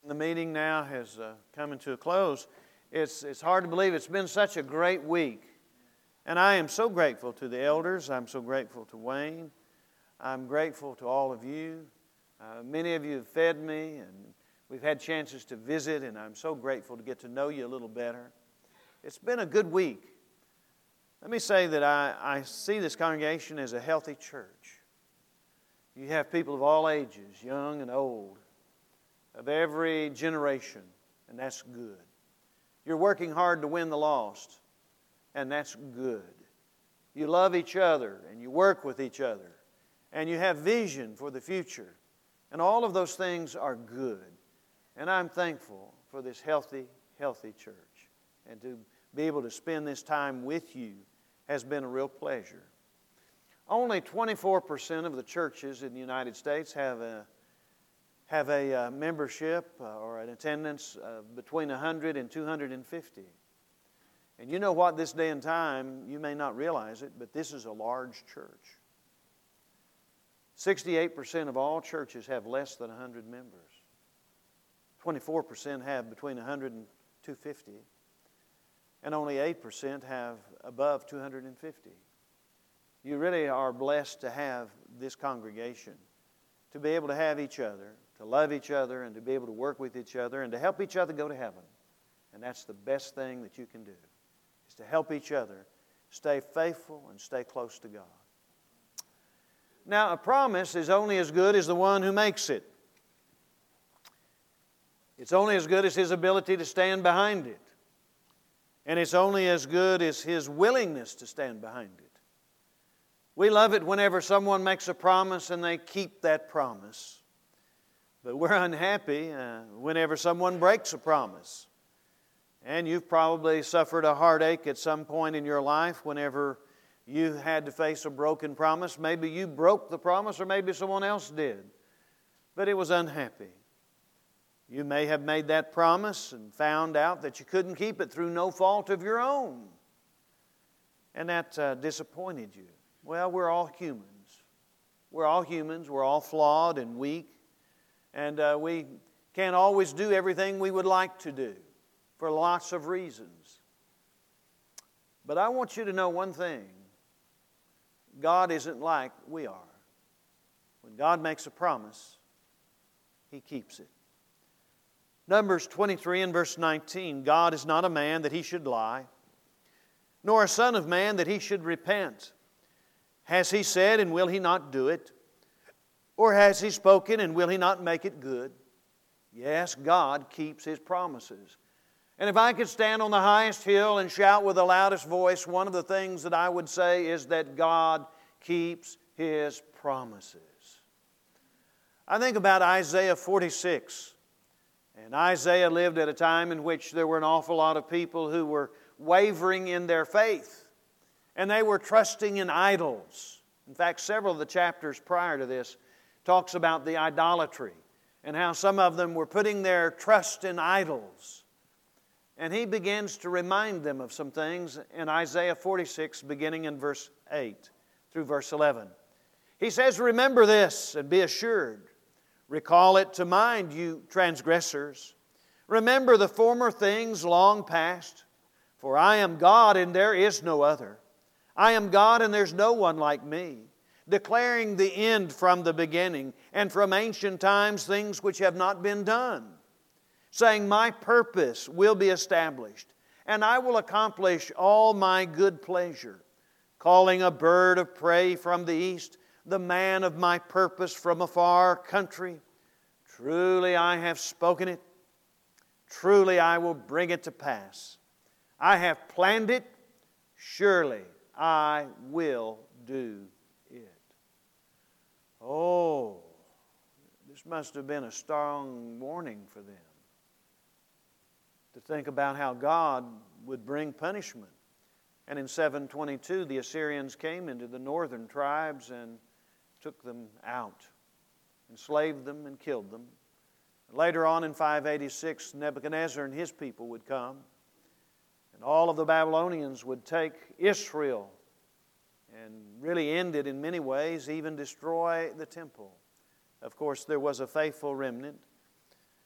The meeting now has come to a close. It's hard to believe it's been such a great week. And I am so grateful to the elders. I'm so grateful to Wayne. I'm grateful to all of you. Many of you have fed me, and we've had chances to visit, and I'm so grateful to get to know you a little better. It's been a good week. Let me say that I see this congregation as a healthy church. You have people of all ages, young and old, of every generation, and that's good. You're working hard to win the lost, and that's good. You love each other, and you work with each other, and you have vision for the future, and all of those things are good. And I'm thankful for this healthy church, and to be able to spend this time with you has been a real pleasure. Only 24% of the churches in the United States have a membership or an attendance between 100 and 250. And you know what, this day and time, you may not realize it, but this is a large church. 68% of all churches have less than 100 members. 24% have between 100 and 250. And only 8% have above 250. You really are blessed to have this congregation, to be able to have each other, to love each other, and to be able to work with each other, and to help each other go to heaven. And that's the best thing that you can do, is to help each other stay faithful and stay close to God. Now, a promise is only as good as the one who makes it. It's only as good as his ability to stand behind it. And it's only as good as his willingness to stand behind it. We love it whenever someone makes a promise and they keep that promise. But we're unhappy whenever someone breaks a promise. And you've probably suffered a heartache at some point in your life whenever you had to face a broken promise. Maybe you broke the promise, or maybe someone else did. But it was unhappy. You may have made that promise and found out that you couldn't keep it through no fault of your own. And that disappointed you. Well, we're all humans. We're all humans. We're all flawed and weak. And we can't always do everything we would like to do for lots of reasons. But I want you to know one thing. God isn't like we are. When God makes a promise, He keeps it. Numbers 23 and verse 19, God is not a man that He should lie, nor a son of man that He should repent. Has He said, and will He not do it? Or has He spoken, and will He not make it good? Yes, God keeps His promises. And if I could stand on the highest hill and shout with the loudest voice, one of the things that I would say is that God keeps His promises. I think about Isaiah 46. And Isaiah lived at a time in which there were an awful lot of people who were wavering in their faith. And they were trusting in idols. In fact, several of the chapters prior to this talks about the idolatry and how some of them were putting their trust in idols. And he begins to remind them of some things in Isaiah 46, beginning in verse 8 through verse 11. He says, "Remember this and be assured. Recall it to mind, you transgressors. Remember the former things long past. For I am God and there is no other. I am God and there's no one like me, declaring the end from the beginning, and from ancient times things which have not been done, saying, my purpose will be established, and I will accomplish all my good pleasure, calling a bird of prey from the east, the man of my purpose from a far country. Truly I have spoken it. Truly I will bring it to pass. I have planned it. Surely I will do it." Oh, this must have been a strong warning for them, to think about how God would bring punishment. And in 722, the Assyrians came into the northern tribes and took them out, enslaved them and killed them. Later on in 586, Nebuchadnezzar and his people would come, and all of the Babylonians would take Israel and really end it in many ways, even destroy the temple. Of course, there was a faithful remnant.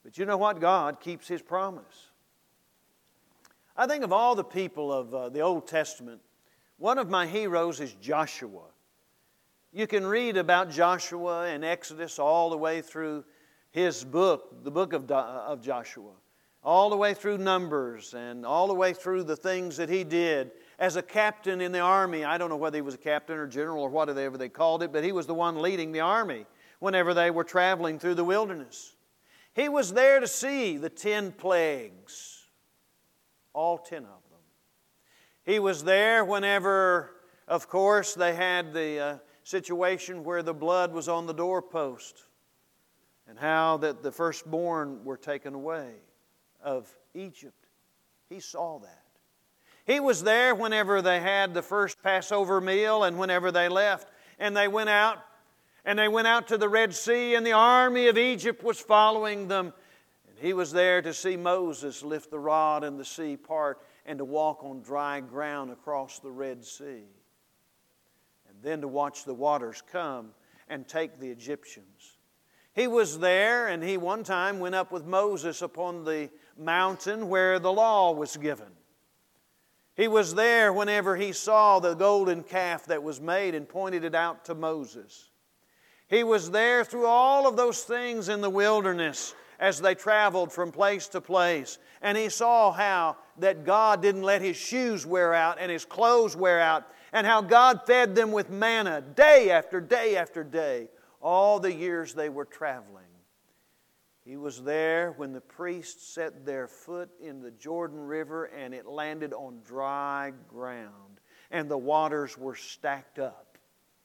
But you know what? God keeps His promise. I think of all the people of the Old Testament, one of my heroes is Joshua. You can read about Joshua in Exodus all the way through his book, the book of Joshua, all the way through Numbers and all the way through the things that he did as a captain in the army. I don't know whether he was a captain or general or whatever they called it, but he was the one leading the army whenever they were traveling through the wilderness. He was there to see the 10 plagues, all 10 of them. He was there whenever, of course, they had the situation where the blood was on the doorpost and how that the firstborn were taken away of Egypt. He saw that. He was there whenever they had the first Passover meal and whenever they left and they went out to the Red Sea and the army of Egypt was following them. And he was there to see Moses lift the rod and the sea part and to walk on dry ground across the Red Sea. And then to watch the waters come and take the Egyptians. He was there, and he one time went up with Moses upon the mountain where the law was given. He was there whenever he saw the golden calf that was made and pointed it out to Moses. He was there through all of those things in the wilderness as they traveled from place to place. And he saw how that God didn't let his shoes wear out and his clothes wear out, and how God fed them with manna day after day after day, all the years they were traveling. He was there when the priests set their foot in the Jordan River and it landed on dry ground and the waters were stacked up.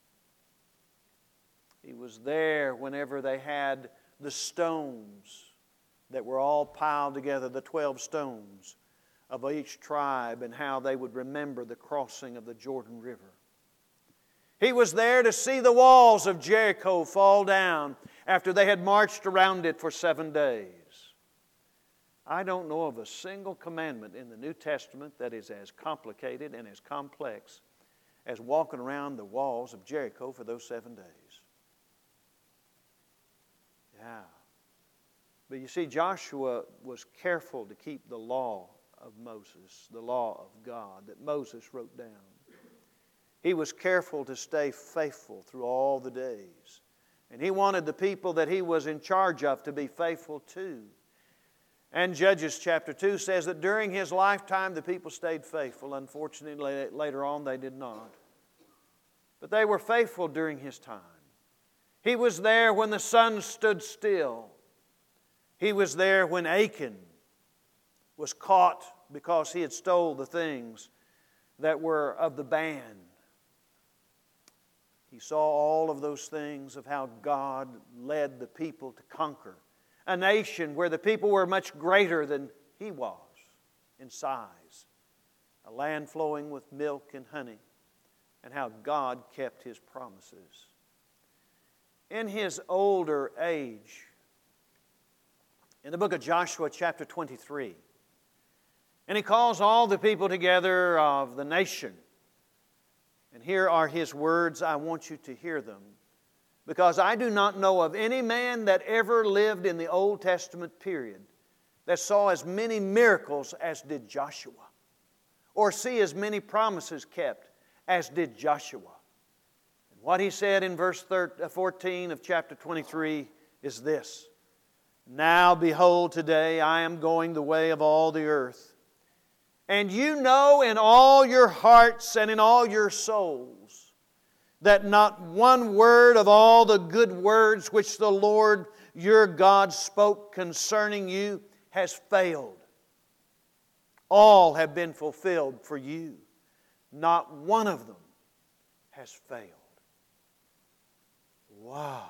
He was there whenever they had the stones that were all piled together, the 12 stones of each tribe, and how they would remember the crossing of the Jordan River. He was there to see the walls of Jericho fall down after they had marched around it for 7 days. I don't know of a single commandment in the New Testament that is as complicated and as complex as walking around the walls of Jericho for those 7 days. Yeah. But you see, Joshua was careful to keep the law of Moses, the law of God that Moses wrote down. He was careful to stay faithful through all the days. And he wanted the people that he was in charge of to be faithful too. And Judges chapter 2 says that during his lifetime the people stayed faithful. Unfortunately, later on they did not. But they were faithful during his time. He was there when the sun stood still. He was there when Achan was caught because he had stole the things that were of the band. He saw all of those things of how God led the people to conquer a nation where the people were much greater than he was in size. A land flowing with milk and honey, and how God kept His promises. In his older age, in the book of Joshua chapter 23, and he calls all the people together of the nation. And here are his words. I want you to hear them, because I do not know of any man that ever lived in the Old Testament period that saw as many miracles as did Joshua, or see as many promises kept as did Joshua. And what he said in verse 14 of chapter 23 is this: Now behold, today I am going the way of all the earth. And you know in all your hearts and in all your souls that not one word of all the good words which the Lord your God spoke concerning you has failed. All have been fulfilled for you. Not one of them has failed. Wow.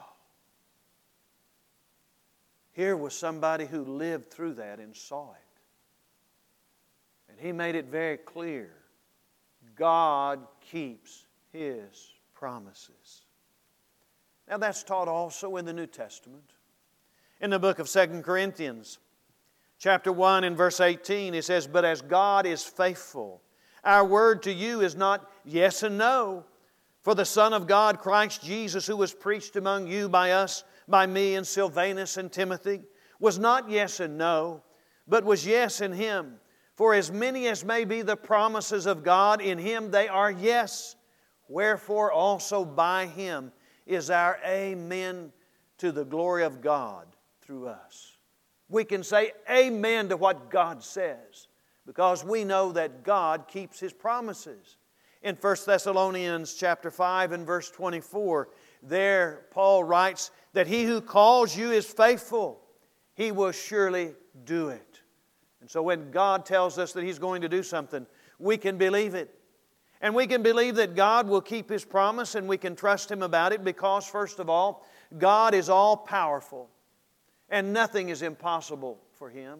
Here was somebody who lived through that and saw it. And he made it very clear. God keeps His promises. Now that's taught also in the New Testament. In the book of 2 Corinthians, chapter 1 and verse 18, it says, But as God is faithful, our word to you is not yes and no. For the Son of God, Christ Jesus, who was preached among you by us, by me and Silvanus and Timothy, was not yes and no, but was yes in Him. For as many as may be the promises of God, in Him they are yes. Wherefore also by Him is our amen to the glory of God through us. We can say amen to what God says because we know that God keeps His promises. In 1 Thessalonians chapter 5 and verse 24, there Paul writes that He who calls you is faithful. He will surely do it. And so when God tells us that He's going to do something, we can believe it. And we can believe that God will keep His promise, and we can trust Him about it because, first of all, God is all-powerful and nothing is impossible for Him.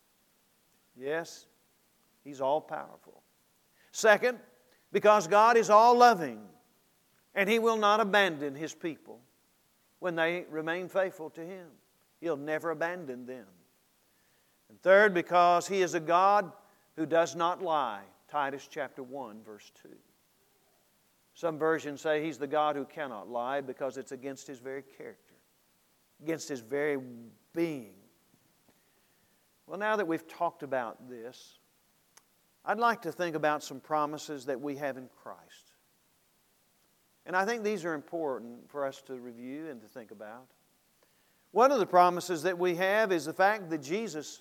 Yes, He's all-powerful. Second, because God is all-loving and He will not abandon His people when they remain faithful to Him. He'll never abandon them. And third, because He is a God who does not lie. Titus chapter 1, verse 2. Some versions say He's the God who cannot lie because it's against His very character, against His very being. Well, now that we've talked about this, I'd like to think about some promises that we have in Christ. And I think these are important for us to review and to think about. One of the promises that we have is the fact that Jesus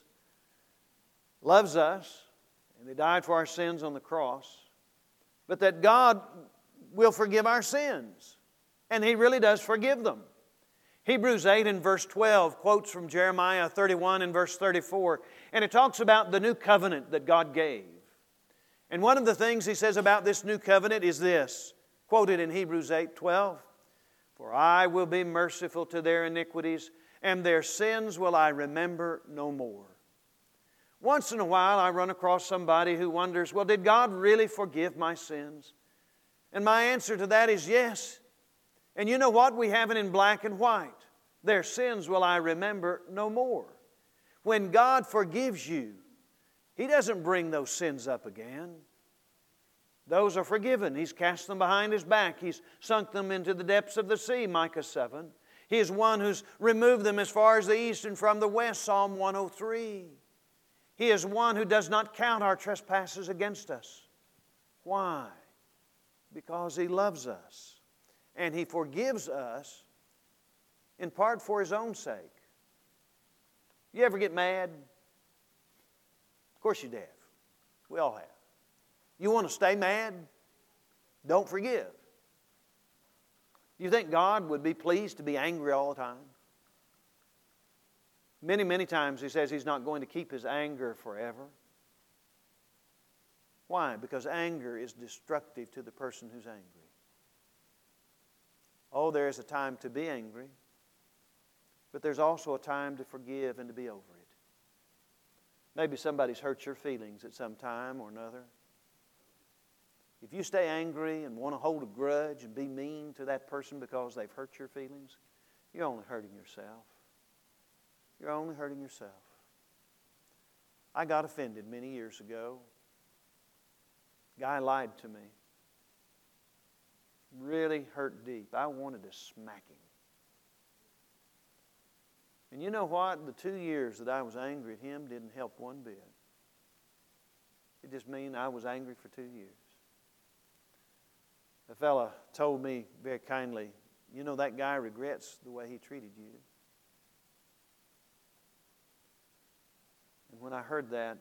loves us and He died for our sins on the cross, but that God will forgive our sins, and He really does forgive them. Hebrews 8 and verse 12 quotes from Jeremiah 31 and verse 34, and it talks about the new covenant that God gave. And one of the things He says about this new covenant is this, quoted in Hebrews 8:12, "For I will be merciful to their iniquities, and their sins will I remember no more." Once in a while I run across somebody who wonders, well, did God really forgive my sins? And my answer to that is yes. And you know what? We have it in black and white. Their sins will I remember no more. When God forgives you, He doesn't bring those sins up again. Those are forgiven. He's cast them behind His back. He's sunk them into the depths of the sea, Micah 7. He is one who's removed them as far as the east and from the west, Psalm 103. He is one who does not count our trespasses against us. Why? Because He loves us. And He forgives us in part for His own sake. You ever get mad? Of course you have. We all have. You want to stay mad? Don't forgive. You think God would be pleased to be angry all the time? Many, many times He says He's not going to keep His anger forever. Why? Because anger is destructive to the person who's angry. Oh, there is a time to be angry, but there's also a time to forgive and to be over it. Maybe somebody's hurt your feelings at some time or another. If you stay angry and want to hold a grudge and be mean to that person because they've hurt your feelings, you're only hurting yourself. You're only hurting yourself. I got offended many years ago. Guy lied to me. Really hurt deep. I wanted to smack him. And you know what? The 2 years that I was angry at him didn't help one bit. It just means I was angry for 2 years. A fella told me very kindly, you know, that guy regrets the way he treated you. And when I heard that,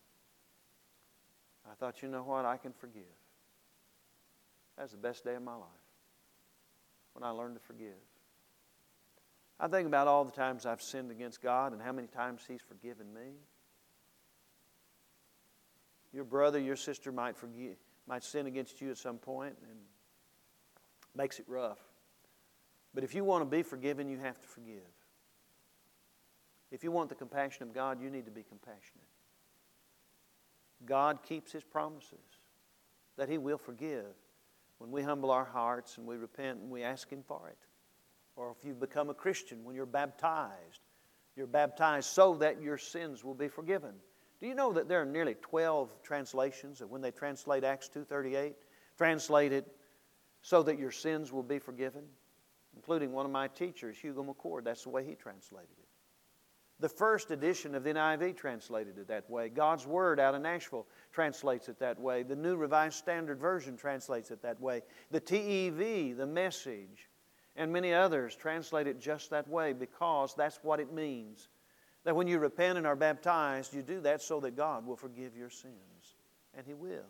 I thought, you know what? I can forgive. That was the best day of my life, when I learned to forgive. I think about all the times I've sinned against God and how many times He's forgiven me. Your brother, your sister might sin against you at some point and makes it rough. But if you want to be forgiven, you have to forgive. If you want the compassion of God, you need to be compassionate. God keeps His promises that He will forgive when we humble our hearts and we repent and we ask Him for it. Or if you've become a Christian, when you're baptized so that your sins will be forgiven. Do you know that there are nearly 12 translations that when they translate Acts 2:38, translate it so that your sins will be forgiven? Including one of my teachers, Hugo McCord. That's the way he translated it. The first edition of the NIV translated it that way. God's Word out of Nashville translates it that way. The New Revised Standard Version translates it that way. The TEV, the Message, and many others translate it just that way because that's what it means. That when you repent and are baptized, you do that so that God will forgive your sins. And He will.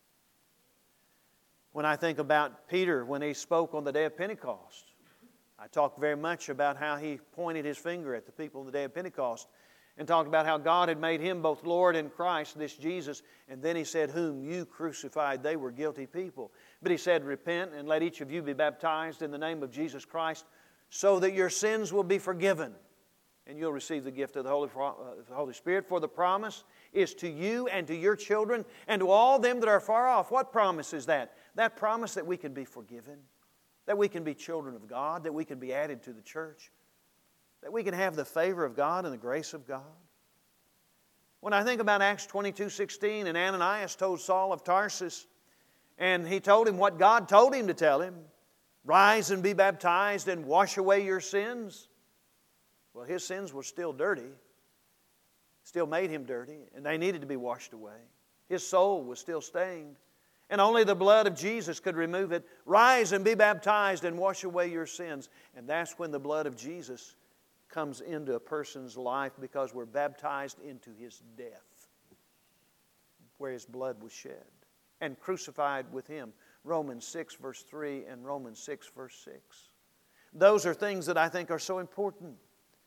When I think about Peter when he spoke on the day of Pentecost, I talked very much about how he pointed his finger at the people on the day of Pentecost and talked about how God had made Him both Lord and Christ, this Jesus. And then He said, whom you crucified, they were guilty people. But He said, repent and let each of you be baptized in the name of Jesus Christ so that your sins will be forgiven. And you'll receive the gift of the Holy Spirit. For the promise is to you and to your children and to all them that are far off. What promise is that? That promise that we can be forgiven, that we can be children of God, that we can be added to the church, that we can have the favor of God and the grace of God. When I think about Acts 22:16, and Ananias told Saul of Tarsus, and he told him what God told him to tell him, rise and be baptized and wash away your sins. Well, his sins were still dirty, still made him dirty, and they needed to be washed away. His soul was still stained. And only the blood of Jesus could remove it. Rise and be baptized and wash away your sins. And that's when the blood of Jesus comes into a person's life because we're baptized into His death, where His blood was shed, and crucified with Him. Romans 6 verse 3 and Romans 6 verse 6. Those are things that I think are so important.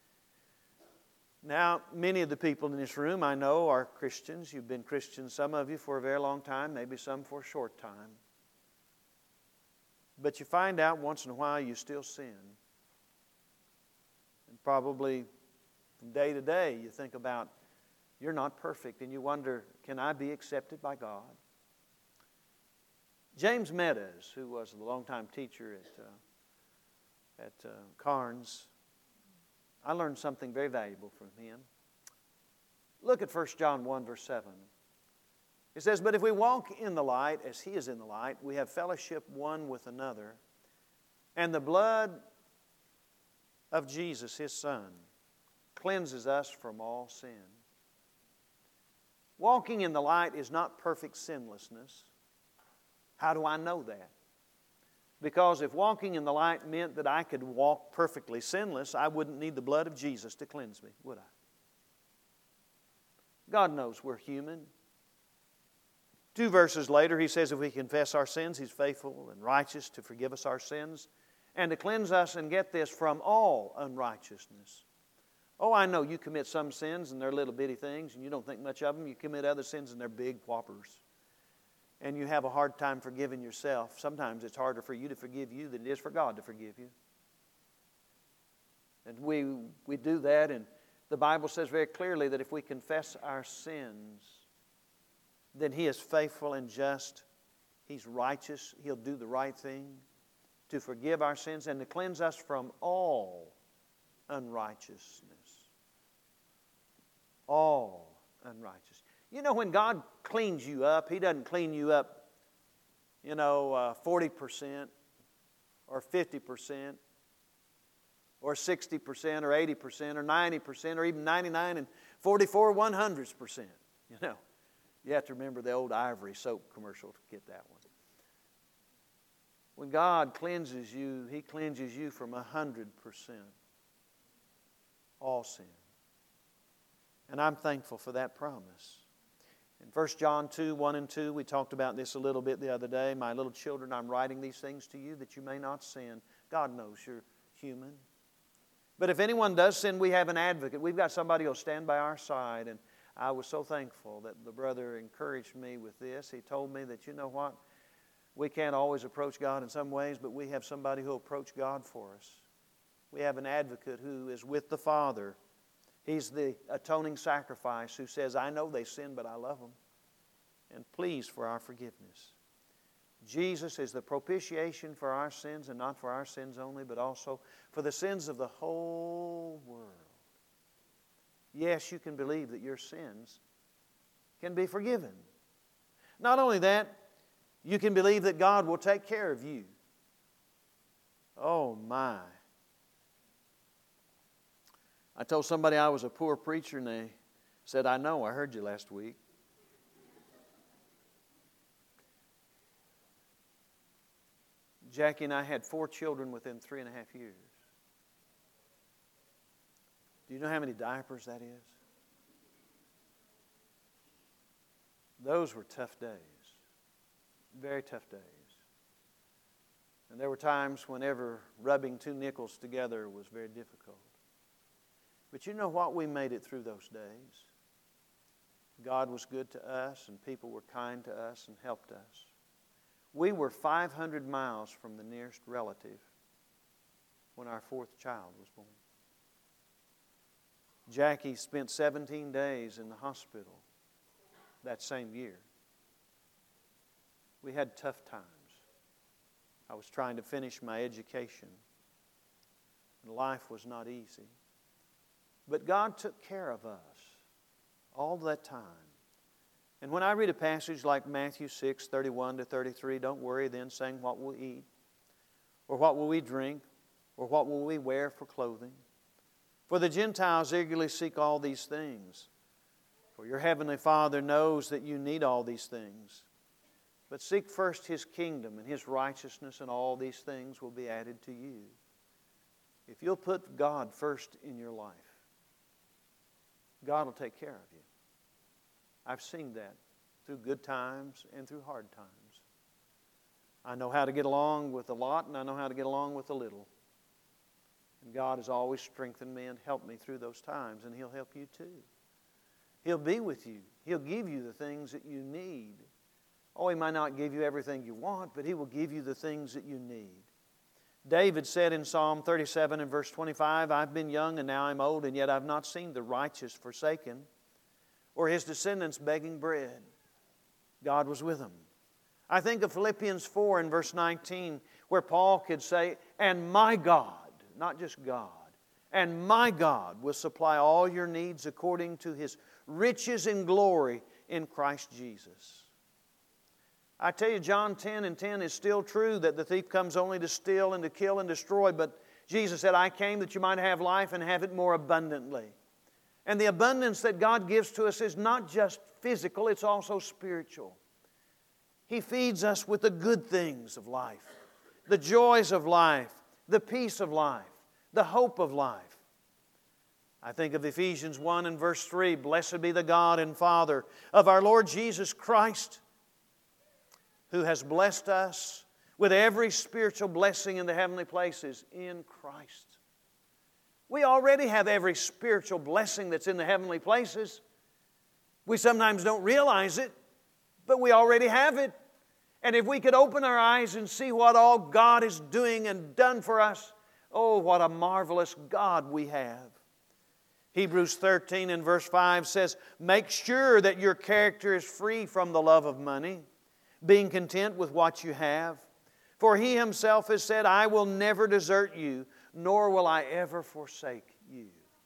Now, many of the people in this room I know are Christians. You've been Christians, some of you, for a very long time, maybe some for a short time. But you find out once in a while you still sin. And probably from day to day you think about you're not perfect and you wonder, can I be accepted by God? James Meadows, who was a longtime teacher at Carnes, I learned something very valuable from him. Look at 1 John 1 verse 7. It says, but if we walk in the light as He is in the light, we have fellowship one with another, and the blood of Jesus, His Son, cleanses us from all sin. Walking in the light is not perfect sinlessness. How do I know that? Because if walking in the light meant that I could walk perfectly sinless, I wouldn't need the blood of Jesus to cleanse me, would I? God knows we're human. 2 verses later, He says, if we confess our sins, He's faithful and righteous to forgive us our sins and to cleanse us, and get this, from all unrighteousness. Oh, I know you commit some sins and they're little bitty things and you don't think much of them. You commit other sins and they're big whoppers. And you have a hard time forgiving yourself. Sometimes it's harder for you to forgive you than it is for God to forgive you. And we do that, and the Bible says very clearly that if we confess our sins, then He is faithful and just. He's righteous. He'll do the right thing to forgive our sins and to cleanse us from all unrighteousness. All unrighteousness. You know, when God cleans you up, He doesn't clean you up, 40% or 50% or 60% or 80% or 90% or even 99 and 44 100%. You have to remember the old Ivory soap commercial to get that one. When God cleanses you, He cleanses you from 100%. All sin. And I'm thankful for that promise. In 1 John 2, 1 and 2, we talked about this a little bit the other day. My little children, I'm writing these things to you that you may not sin. God knows you're human. But if anyone does sin, we have an advocate. We've got somebody who will stand by our side. And I was so thankful that the brother encouraged me with this. He told me that, you know what? We can't always approach God in some ways, but we have somebody who will approach God for us. We have an advocate who is with the Father. He's the atoning sacrifice who says, I know they sin, but I love them. And please for our forgiveness. Jesus is the propitiation for our sins, and not for our sins only, but also for the sins of the whole world. Yes, you can believe that your sins can be forgiven. Not only that, you can believe that God will take care of you. Oh my. I told somebody I was a poor preacher, and they said, I know, I heard you last week. Jackie and I had 4 children within 3.5 years. Do you know how many diapers that is? Those were tough days. Very tough days. And there were times whenever rubbing 2 nickels together was very difficult. But you know what? We made it through those days. God was good to us, and people were kind to us and helped us. We were 500 miles from the nearest relative when our 4th child was born. Jackie spent 17 days in the hospital that same year. We had tough times. I was trying to finish my education, and life was not easy. But God took care of us all that time. And when I read a passage like Matthew 6:31-33, don't worry then, saying, what will we eat? Or what will we drink? Or what will we wear for clothing? For the Gentiles eagerly seek all these things. For your heavenly Father knows that you need all these things. But seek first His kingdom and His righteousness, and all these things will be added to you. If you'll put God first in your life, God will take care of you. I've seen that through good times and through hard times. I know how to get along with a lot, and I know how to get along with a little. And God has always strengthened me and helped me through those times, and He'll help you too. He'll be with you. He'll give you the things that you need. Oh, He might not give you everything you want, but He will give you the things that you need. David said in Psalm 37 and verse 25, I've been young and now I'm old, and yet I've not seen the righteous forsaken, or his descendants begging bread. God was with him. I think of Philippians 4 and verse 19, where Paul could say, and my God, not just God, and my God will supply all your needs according to His riches in glory in Christ Jesus. I tell you, John 10 and 10 is still true, that the thief comes only to steal and to kill and destroy, but Jesus said, I came that you might have life and have it more abundantly. And the abundance that God gives to us is not just physical, it's also spiritual. He feeds us with the good things of life, the joys of life, the peace of life, the hope of life. I think of Ephesians 1 and verse 3, blessed be the God and Father of our Lord Jesus Christ, who has blessed us with every spiritual blessing in the heavenly places in Christ. We already have every spiritual blessing that's in the heavenly places. We sometimes don't realize it, but we already have it. And if we could open our eyes and see what all God is doing and done for us, oh, what a marvelous God we have. Hebrews 13 and verse 5 says, make sure that your character is free from the love of money, being content with what you have. For He Himself has said, I will never desert you, nor will I ever forsake you.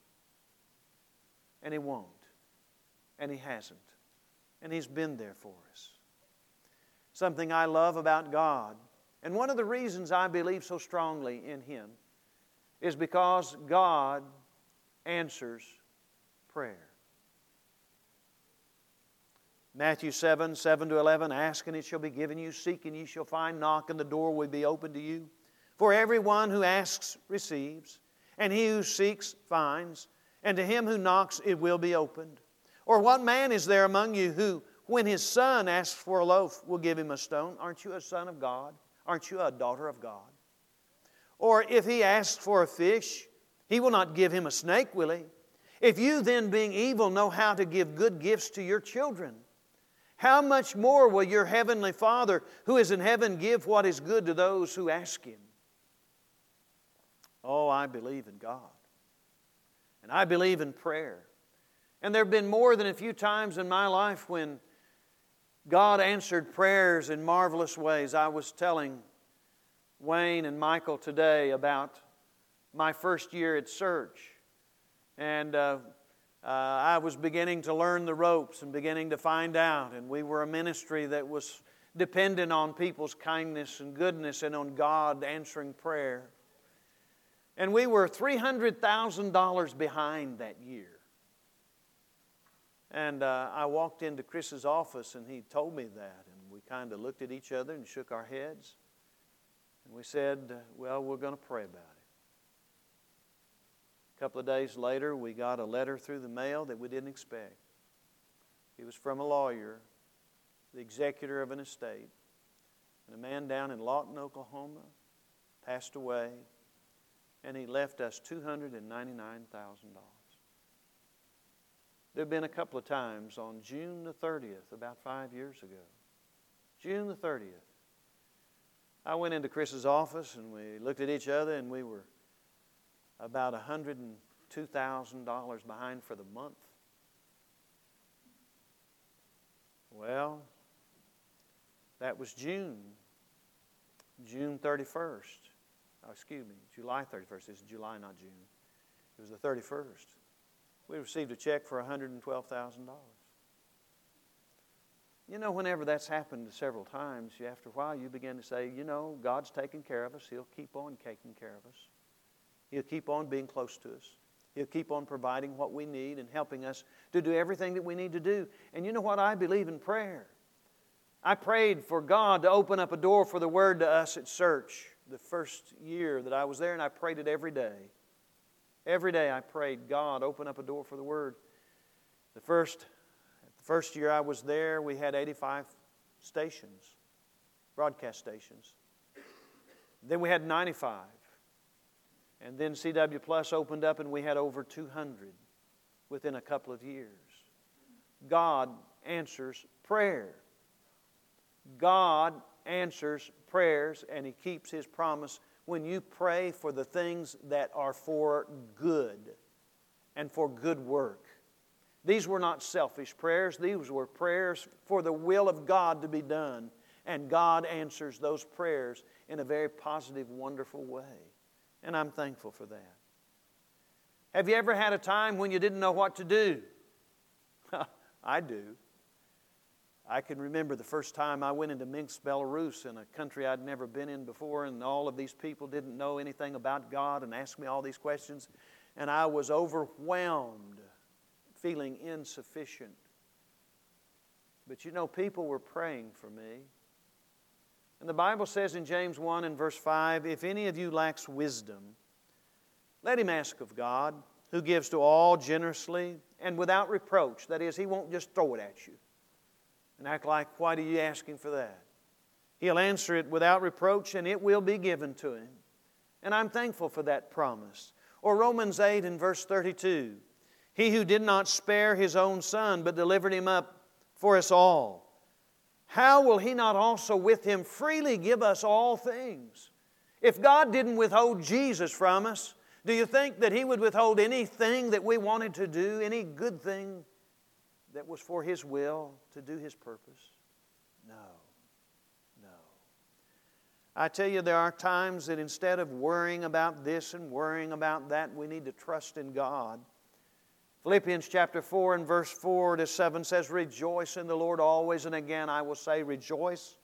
And He won't. And He hasn't. And He's been there for us. Something I love about God, and one of the reasons I believe so strongly in Him, is because God answers prayer. Matthew 7, 7-11, ask and it shall be given you, seek and ye shall find, knock and the door will be opened to you. For everyone who asks receives, and he who seeks finds, and to him who knocks it will be opened. Or what man is there among you who, when his son asks for a loaf, will give him a stone? Aren't you a son of God? Aren't you a daughter of God? Or if he asks for a fish, he will not give him a snake, will he? If you then, being evil, know how to give good gifts to your children, how much more will your heavenly Father, who is in heaven, give what is good to those who ask Him? Oh, I believe in God. And I believe in prayer. And there have been more than a few times in my life when God answered prayers in marvelous ways. I was telling Wayne and Michael today about my first year at Search. And I was beginning to learn the ropes and beginning to find out. And we were a ministry that was dependent on people's kindness and goodness and on God answering prayer. And we were $300,000 behind that year. And I walked into Chris's office and he told me that. And we kind of looked at each other and shook our heads. And we said, well, we're going to pray about it. A couple of days later, we got a letter through the mail that we didn't expect. It was from a lawyer, the executor of an estate. And a man down in Lawton, Oklahoma, passed away. And he left us $299,000. There have been a couple of times on June the 30th, about 5 years ago. June the 30th. I went into Chris's office and we looked at each other and we were about $102,000 behind for the month. Well, that was June 31st. Oh, excuse me, July 31st. It's July, not June. It was the 31st. We received a check for $112,000. You know, whenever that's happened several times, after a while you begin to say, you know, God's taking care of us. He'll keep on taking care of us. He'll keep on being close to us. He'll keep on providing what we need and helping us to do everything that we need to do. And you know what? I believe in prayer. I prayed for God to open up a door for the Word to us at Search the first year that I was there, and I prayed it every day. Every day I prayed, God, open up a door for the Word. The first year I was there, we had 85 stations, broadcast stations. Then we had 95. And then CW Plus opened up and we had over 200 within a couple of years. God answers prayer. God answers prayers and He keeps His promise when you pray for the things that are for good and for good work. These were not selfish prayers. These were prayers for the will of God to be done. And God answers those prayers in a very positive, wonderful way. And I'm thankful for that. Have you ever had a time when you didn't know what to do? I do. I can remember the first time I went into Minsk, Belarus, in a country I'd never been in before, and all of these people didn't know anything about God and asked me all these questions. And I was overwhelmed, feeling insufficient. But you know, people were praying for me. And the Bible says in James 1 and verse 5, if any of you lacks wisdom, let him ask of God, who gives to all generously and without reproach. That is, He won't just throw it at you and act like, why are you asking for that? He'll answer it without reproach and it will be given to him. And I'm thankful for that promise. Or Romans 8 and verse 32, He who did not spare His own Son, but delivered Him up for us all, how will He not also with Him freely give us all things? If God didn't withhold Jesus from us, do you think that He would withhold anything that we wanted to do, any good thing that was for His will to do His purpose? No. No. I tell you, there are times that instead of worrying about this and worrying about that, we need to trust in God. Philippians chapter 4 and verse 4 to 7 says, rejoice in the Lord always, and again I will say rejoice.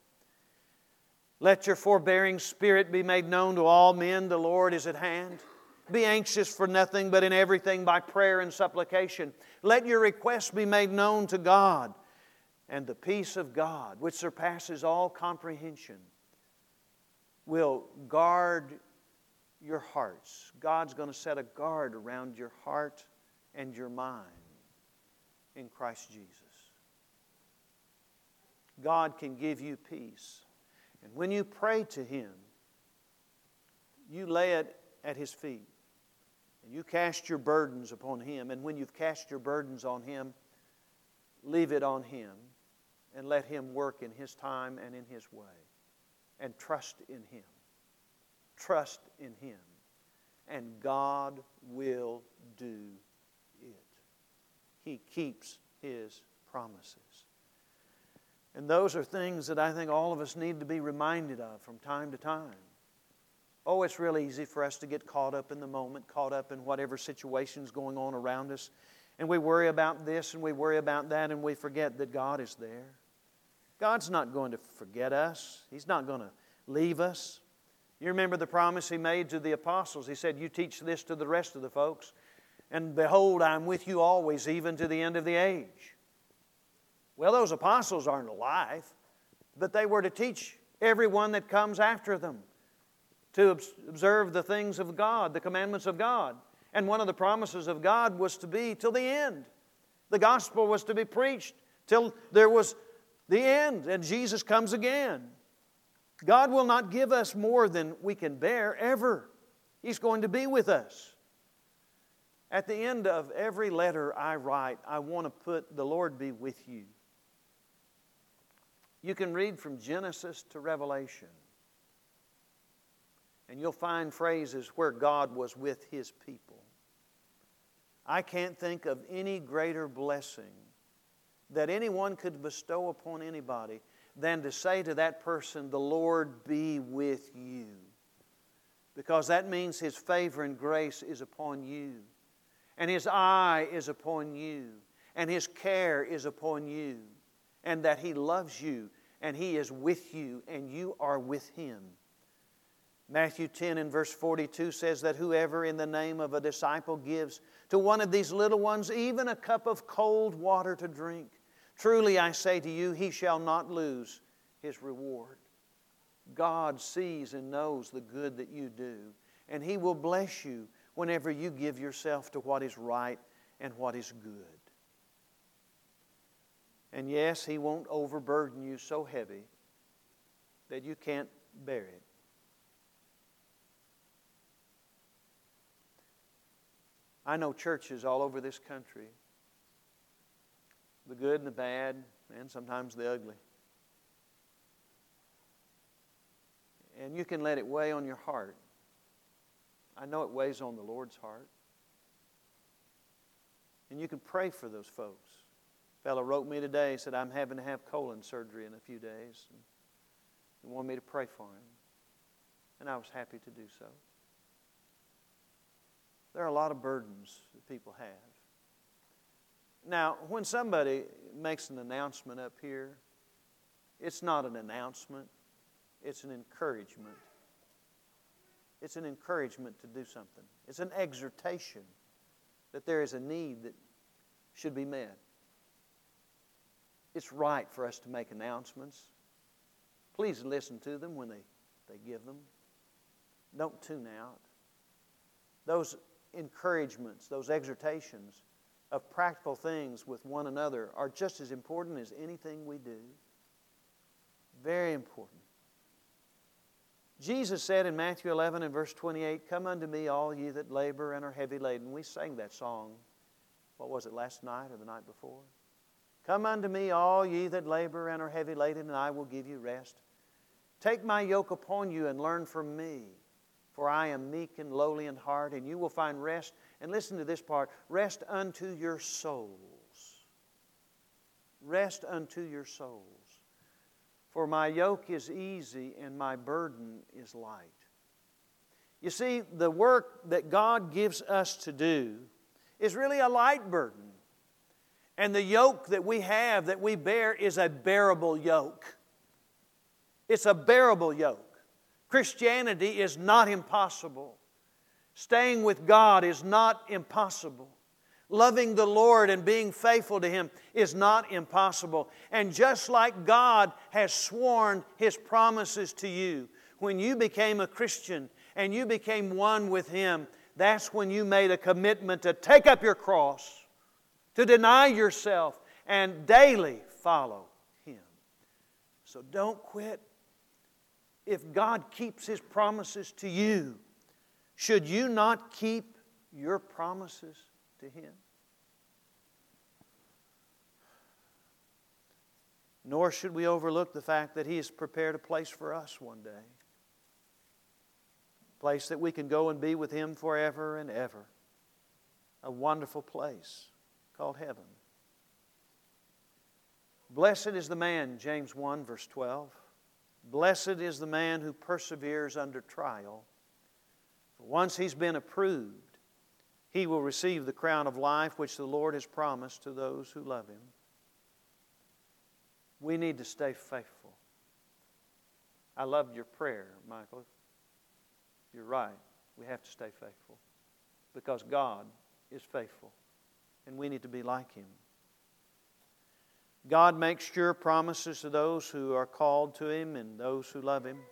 Let your forbearing spirit be made known to all men. The Lord is at hand. Be anxious for nothing, but in everything by prayer and supplication. Let your requests be made known to God. And the peace of God, which surpasses all comprehension, will guard your hearts. God's going to set a guard around your heart and your mind in Christ Jesus. God can give you peace. And when you pray to Him, you lay it at His feet. And you cast your burdens upon Him. And when you've cast your burdens on Him, leave it on Him. And let Him work in His time and in His way. And trust in Him. Trust in Him. And God will do it. He keeps His promises. And those are things that I think all of us need to be reminded of from time to time. Oh, it's real easy for us to get caught up in the moment, caught up in whatever situation's going on around us. And we worry about this and we worry about that and we forget that God is there. God's not going to forget us. He's not going to leave us. You remember the promise He made to the apostles. He said, you teach this to the rest of the folks, and behold, I'm with you always, even to the end of the age. Well, those apostles aren't alive, but they were to teach everyone that comes after them to observe the things of God, the commandments of God. And one of the promises of God was to be till the end. The gospel was to be preached till there was the end, and Jesus comes again. God will not give us more than we can bear ever. He's going to be with us. At the end of every letter I write, I want to put, the Lord be with you. You can read from Genesis to Revelation, and you'll find phrases where God was with His people. I can't think of any greater blessing that anyone could bestow upon anybody than to say to that person, the Lord be with you. Because that means His favor and grace is upon you. And His eye is upon you. And His care is upon you. And that He loves you. And He is with you. And you are with Him. Matthew 10 and verse 42 says that whoever in the name of a disciple gives to one of these little ones even a cup of cold water to drink, truly I say to you, he shall not lose his reward. God sees and knows the good that you do, and He will bless you whenever you give yourself to what is right and what is good. And yes, He won't overburden you so heavy that you can't bear it. I know churches all over this country, the good and the bad, and sometimes the ugly. And you can let it weigh on your heart. I know it weighs on the Lord's heart. And you can pray for those folks. A fellow wrote me today, said, I'm having to have colon surgery in a few days. And he wanted me to pray for him. And I was happy to do so. There are a lot of burdens that people have. Now, when somebody makes an announcement up here, it's not an announcement, it's an encouragement. It's an encouragement to do something. It's an exhortation that there is a need that should be met. It's right for us to make announcements. Please listen to them when they give them. Don't tune out. Those encouragements, those exhortations of practical things with one another are just as important as anything we do. Very important. Jesus said in Matthew 11 and verse 28, Come unto me, all ye that labor and are heavy laden. We sang that song, what was it, last night or the night before? Come unto me, all ye that labor and are heavy laden, and I will give you rest. Take my yoke upon you and learn from me, for I am meek and lowly in heart, and you will find rest. And listen to this part, rest unto your souls. Rest unto your souls. For my yoke is easy and my burden is light. You see, the work that God gives us to do is really a light burden. And the yoke that we have, that we bear, is a bearable yoke. It's a bearable yoke. Christianity is not impossible. Staying with God is not impossible. Loving the Lord and being faithful to Him is not impossible. And just like God has sworn His promises to you, when you became a Christian and you became one with Him, that's when you made a commitment to take up your cross, to deny yourself, and daily follow Him. So don't quit. If God keeps His promises to you, should you not keep your promises to Him? Nor should we overlook the fact that He has prepared a place for us one day. A place that we can go and be with Him forever and ever. A wonderful place called heaven. Blessed is the man, James 1 verse 12. Blessed is the man who perseveres under trial. For once he's been approved, he will receive the crown of life which the Lord has promised to those who love Him. We need to stay faithful. I loved your prayer, Michael. You're right. We have to stay faithful because God is faithful and we need to be like Him. God makes sure promises to those who are called to Him and those who love Him.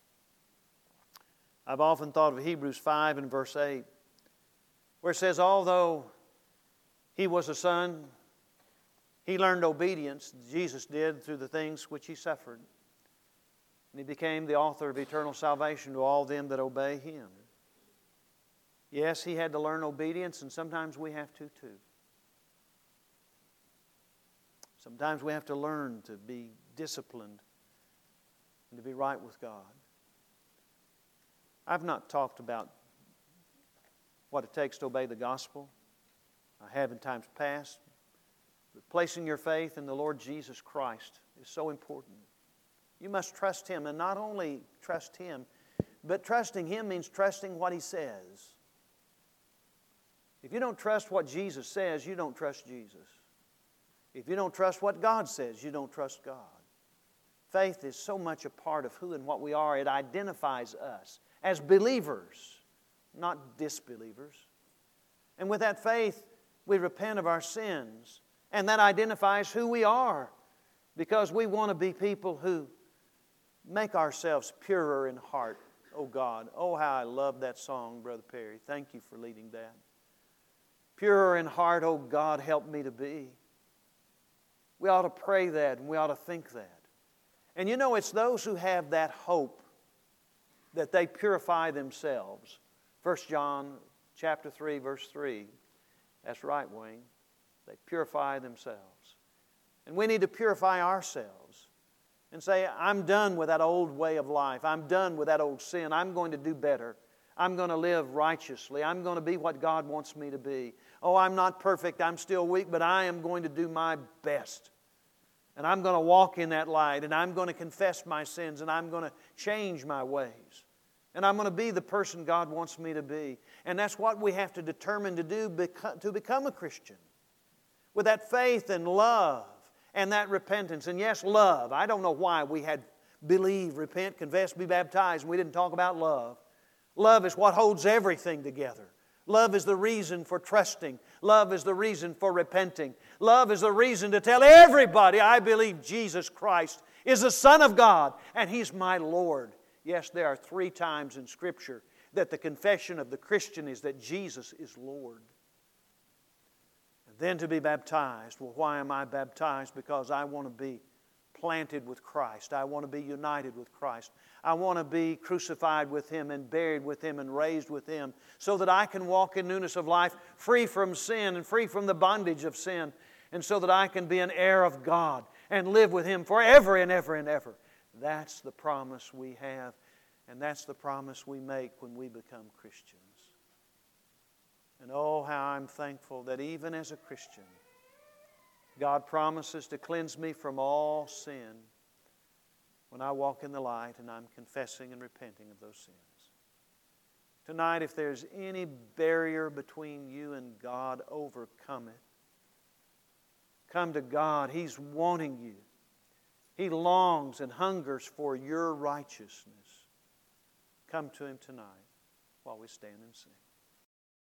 I've often thought of Hebrews 5 and verse 8, where it says, although He was a son, He learned obedience, Jesus did, through the things which He suffered. And He became the author of eternal salvation to all them that obey Him. Yes, He had to learn obedience, and sometimes we have to too. Sometimes we have to learn to be disciplined and to be right with God. I've not talked about what it takes to obey the gospel. I have in times past. But placing your faith in the Lord Jesus Christ is so important. You must trust Him, and not only trust Him, but trusting Him means trusting what He says. If you don't trust what Jesus says, you don't trust Jesus. If you don't trust what God says, you don't trust God. Faith is so much a part of who and what we are. It identifies us as believers, not disbelievers. And with that faith, we repent of our sins. And that identifies who we are, because we want to be people who make ourselves purer in heart. Oh God, oh how I love that song, Brother Perry. Thank you for leading that. Purer in heart, oh God, help me to be. We ought to pray that and we ought to think that. And you know, it's those who have that hope that they purify themselves. 1 John chapter 3, verse 3. That's right, Wayne. They purify themselves. And we need to purify ourselves and say, I'm done with that old way of life. I'm done with that old sin. I'm going to do better. I'm going to live righteously. I'm going to be what God wants me to be. Oh, I'm not perfect. I'm still weak, but I am going to do my best. And I'm going to walk in that light, and I'm going to confess my sins, and I'm going to change my ways. And I'm going to be the person God wants me to be. And that's what we have to determine to do to become a Christian. With that faith and love and that repentance. And yes, love. I don't know why we had believe, repent, confess, be baptized, and we didn't talk about love. Love is what holds everything together. Love is the reason for trusting. Love is the reason for repenting. Love is the reason to tell everybody, I believe Jesus Christ is the Son of God and He's my Lord. Yes, there are 3 times in Scripture that the confession of the Christian is that Jesus is Lord. And then to be baptized. Well, why am I baptized? Because I want to be planted with Christ. I want to be united with Christ. I want to be crucified with Him and buried with Him and raised with Him so that I can walk in newness of life, free from sin and free from the bondage of sin, and so that I can be an heir of God and live with Him forever and ever and ever. That's the promise we have, and that's the promise we make when we become Christians. And oh, how I'm thankful that even as a Christian, God promises to cleanse me from all sin when I walk in the light and I'm confessing and repenting of those sins. Tonight, if there's any barrier between you and God, overcome it. Come to God. He's wanting you. He longs and hungers for your righteousness. Come to Him tonight while we stand and sing.